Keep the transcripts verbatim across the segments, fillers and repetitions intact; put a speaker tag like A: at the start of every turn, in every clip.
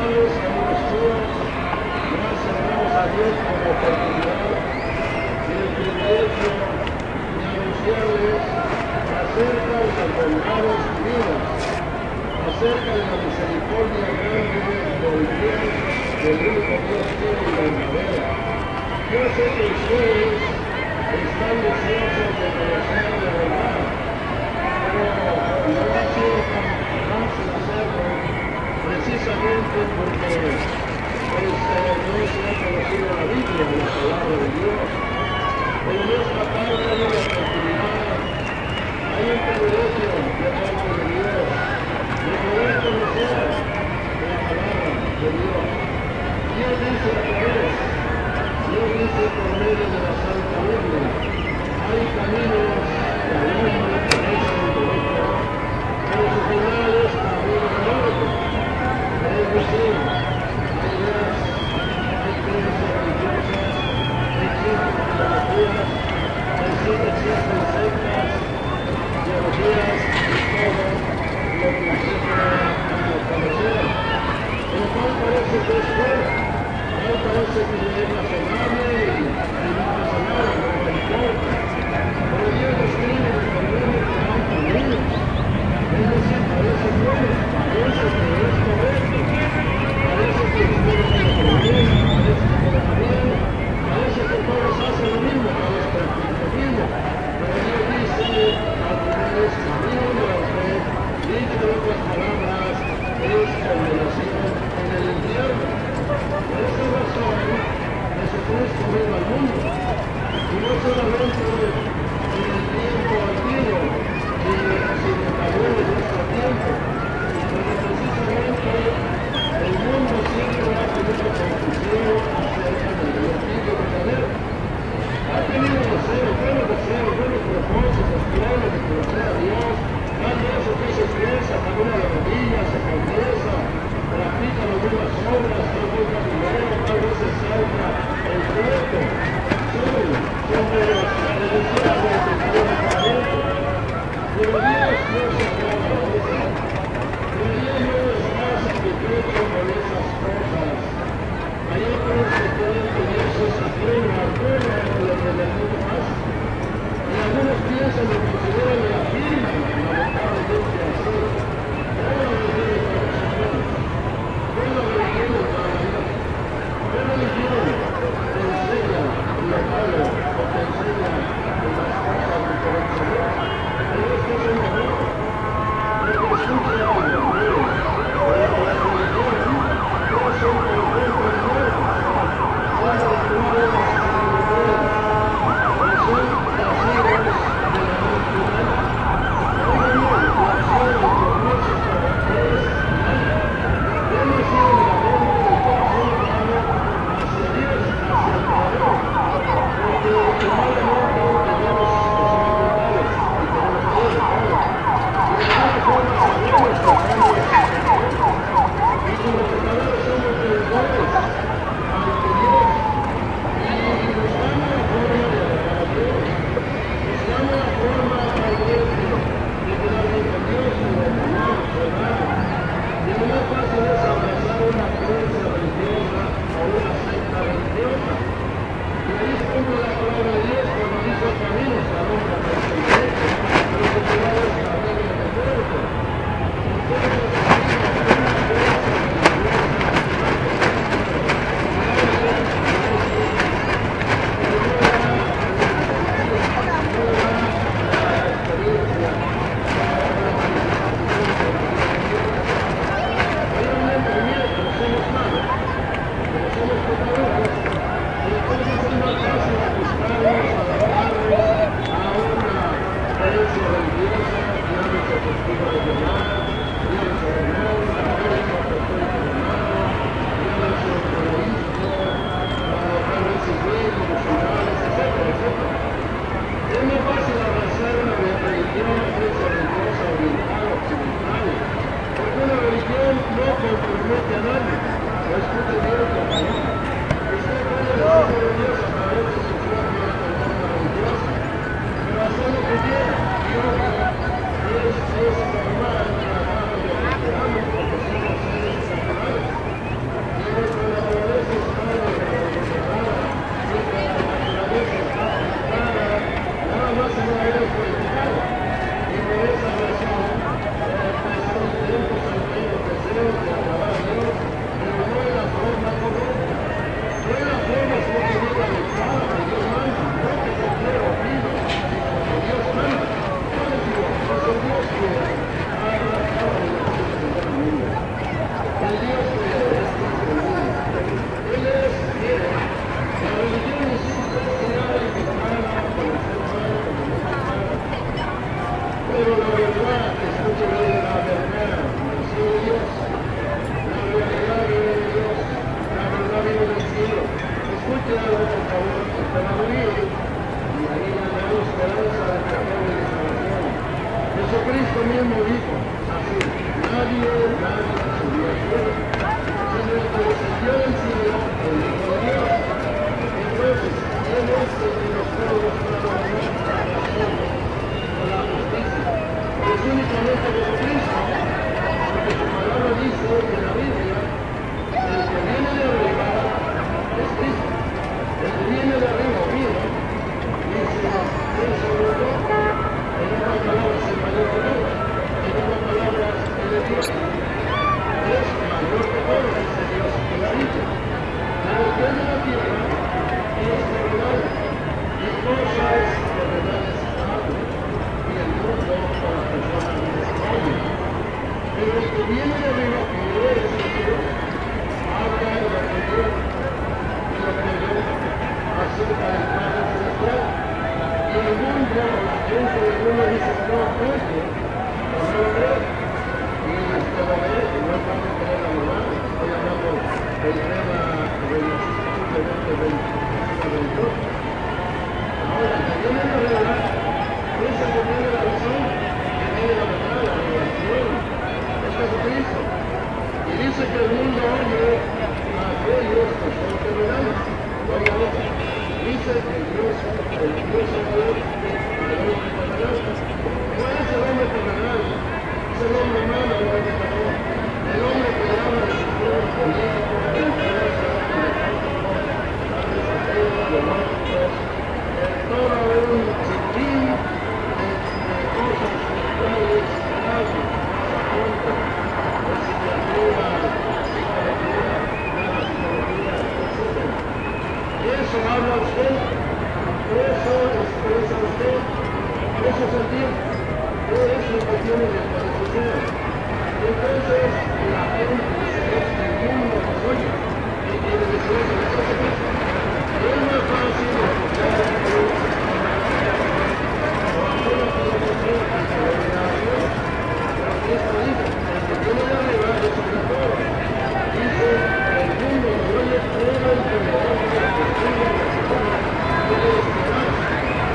A: espirituales, amigos míos, gracias damos a Dios por la oportunidad y el privilegio de anunciarles acerca de las bondades divinas, acerca de la misericordia grande del bien del único Dios fiel y verdadero. Yo sé que ustedes están deseosos de conocer la verdad, pero no ha sido tan fácil hacerlo precisamente porque pues, eh, no se ha conocido la Biblia, la palabra de Dios. Pero en esta tarde hay una oportunidad, hay un privilegio de parte de Dios, de poder conocer la palabra de Dios. Dios dice a través, Dios dice por medio de la Santa Biblia, hay caminos que al hombre parecen derechos, pero su final es camino de muerte. Es decir, hay ideas, hay creencias religiosas, existen filosofías, existen sectas, teologías y todo lo que usted pueda conocer. El cual parece que es bueno, el parece que es razonable y, y no pasa nada, no me importa. Pero Dios escribe de conmigo que hay caminos. Es decir, parece bueno, parece que es correcto, parece que ustedes se lo conviene, parece que todo va bien, parece que todos hacen lo mismo, todos practican lo mismo. Pero Dios dice, al final es camino de la fe, dicho en otras palabras, es condenación en el infierno. Por esa razón, Jesucristo vino al mundo, y no solamente en el tiempo antiguo, sino también en nuestro tiempo, porque precisamente el mundo siempre ha tenido confusión acerca del Antiguo verdadero. Ha tenido deseos, buenos deseos, buenos propósitos, planes de conocer a Dios. Tal vez usted se expresa, camina la rodilla, se confiesa, practica las buenas obras, tal vez da dinero, tal vez se salta el cuerpo. Son, son buenas credenciales de Dios para adentro. Pero Dios no se acaba de eso. Pero Dios no está satisfecho con esas cosas. Hay otros que creen que Dios es ajeno a todo lo que el mundo hace. Y algunos piensan y consideran y afirman, lamentablemente así, toda la religión es para los humanos, toda la religión es para Dios. ¿Qué religión te enseña lo malo o te enseña las cosas diferentes a Dios? Pero esto es un error. Porque escuchen algo, miren, la religión no son conjuntos de normas, son los rituales ceremoniales, que son vacíos de la mente humana. Oigan bien, la acción de Dios es nada. Él nació en la mente del corazón humano hacia Dios, hacia el Creador. Porque humanamente tenemos que somos mortales y tenemos todo de todo. Y de alguna forma sabemos que estamos en y como pecadores somos deudores ante Dios. Y buscamos la forma de agradar a Dios. Buscamos la forma tal vez de, de quedar bien con Dios y de hermanos, hermanos. Y lo más fácil es abrazar una creencia religiosa o una secta religiosa. Y ahí se cumple la palabra de Dios cuando dice caminos a hombre parece derecho, pero su final es camino de muerte. Ustedes escriben una creencia religiosa, una costumbre, y hay creencia que es cierta, pero no da la sabiduría, no da la experiencia, la participación de la vida. Realmente, mire, como somos malos, como somos pecadores, entonces es más fácil ajustarnos, adaptarnos a una creencia religiosa, llámese testigo de Jehová, llámese mormón, católico, apostólico romano, llámese judaísmo, tal vez islámico, musulmanes, etcétera, etcétera. Es más fácil abrazar una religión, una creencia religiosa oriental, occidental, porque una religión no compromete a nadie. No escuche bien lo que palabra. Usted puede decirle de Dios a través de su propia norma religiosa, pero hacer lo que quiera. Y ojo, es, es normal, tratado de lo que queramos, porque somos seres naturales. que viene de arriba, que es Dios, habla de lo que Dios, de lo que Dios acerca del Padre Celestial. Y el mundo, la gente del mundo dice, no, esto, no lo cree. Y usted lo ve, y no estamos con la verdad. Estoy hablando del tema de los simplemente veintidós. Ahora, que viene la verdad, piensa que tiene la razón, que tiene la verdad, la revelación, es Jesucristo. Y dice que el mundo oye a aquellos que son terrenales. Oiga esto, dice que Dios, el Dios es Dios, el hombre terrenal. No es el hombre terrenal, es el hombre humano, el hombre terrenal. El hombre que habla de sistema político, de empresa, de cálculo, de sistemas biológicos, todo un sinfín de, de cosas culturales, sociales, zapatos, de psiquiatría, psicología, psicología, etcétera. Y eso habla usted, eso expresa usted, eso es el tiempo, es lo que tiene de parecer. Entonces, la gente dice, es que el mundo nos oye, y quiere decir eso, eso es eso. Es más fácil escuchar a Dios, o hacer lo que Dios quiere, que lo diga a Dios. Pero Cristo dice, el que tiene la verdad es sobre todo. Dice, el mundo nos oye, pero el que le da la cultura, la ciudad, puede esperarse,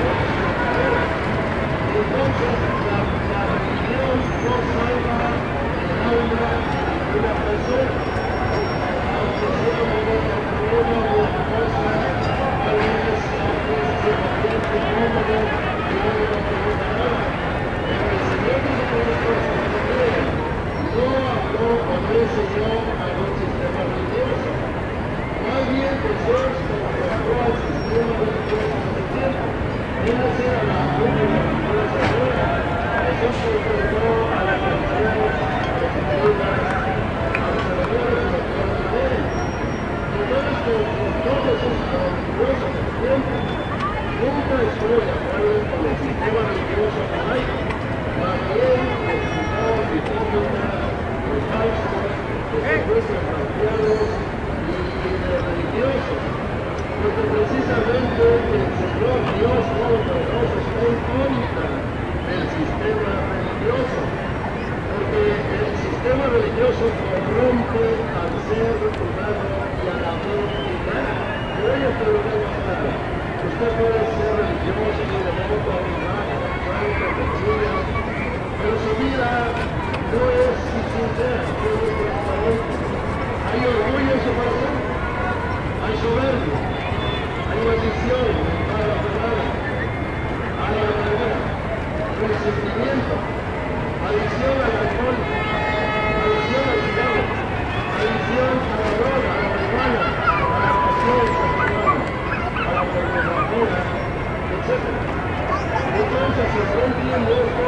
A: entonces, la, la religión no salva el alma de una persona, aunque sea una problema o una cosa, tal vez aunque se siente cómodo y no le va a preguntar nada. Pero el Señor dice que una cosa no cree, no habló o no enseñó a un sistema religioso. Más bien Jesús contrastó al sistema religioso en ese tiempo. Viene a ser a la última religiosa nueva. Jesús contrastó a las religiones, a las escribas, a los celadores y a los que no leen. Entonces, con, con todos esos religiosos del tiempo, nunca estuvo de acuerdo con el sistema religioso que hay. Más bien, explicó hipócritas, los falsos, los supuestos cristianos y los religiosos. Porque precisamente el Señor Dios Todopoderoso está en contra del sistema religioso. Porque el sistema religioso corrompe al ser humano y a la voluntad. Pero ellos te lo van a estar. Usted puede ser religioso y devoto a un lado, santo, cochilla, pero su vida no es sincera, no es transparente. Hay orgullo en su corazón, hay soberbia, hay maldición, hay la verdad, hay la verdad, resentimiento, adicción al alcohol, adicción al cigarro, adicción a la droga, a la marihuana, a la pasión sexual, a la pornografía, etcétera. Entonces, si no entiende esto,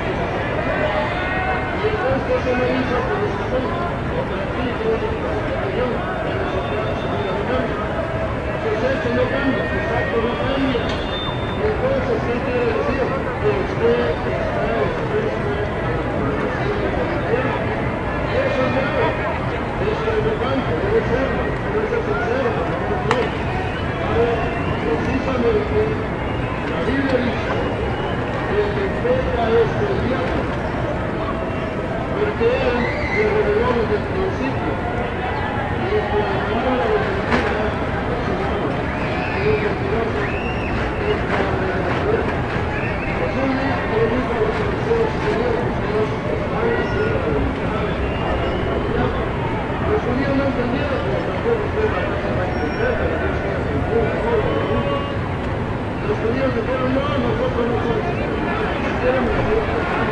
A: y entonces, ¿qué se me hizo con esta cosa? Porque aquí tengo una religión, pero se puede subir a la cambio. Pues esto no cambia, exacto, no cambia. Entonces, ¿qué quiere decir? Que usted está expuesto a la pornografía y al infierno. Y eso es malo, es preocupante, debe serlo, debe ser sincero, por favor, Dios. Ahora, precisamente, la Biblia dice que el que peca es el diablo, porque él se reveló desde el principio, y el que habla de mentira es su diablo, y el mentiroso es padre de la muerte. Jesús le dijo a los fariseos, Señor, ustedes están haciendo la voluntad del Padre del diablo. Los judíos no entendieron, pero tampoco usted la casa va a entender, pero Dios quiere entender todo el mundo. Los judíos dijeron, no, nosotros no somos cristianos, si quieren venir a